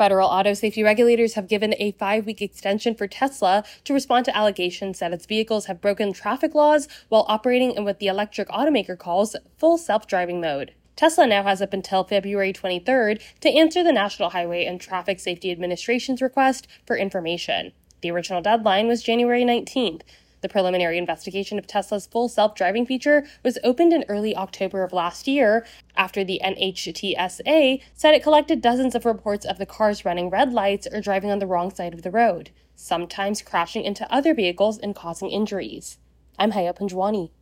Federal auto safety regulators have given a 5-week extension for Tesla to respond to allegations that its vehicles have broken traffic laws while operating in what the electric automaker calls full self-driving mode. Tesla now has up until February 23rd to answer the National Highway and Traffic Safety Administration's request for information. The original deadline was January 19th. The preliminary investigation of Tesla's full self-driving feature was opened in early October of last year after the NHTSA said it collected dozens of reports of the cars running red lights or driving on the wrong side of the road, sometimes crashing into other vehicles and causing injuries. I'm Haya Panjwani.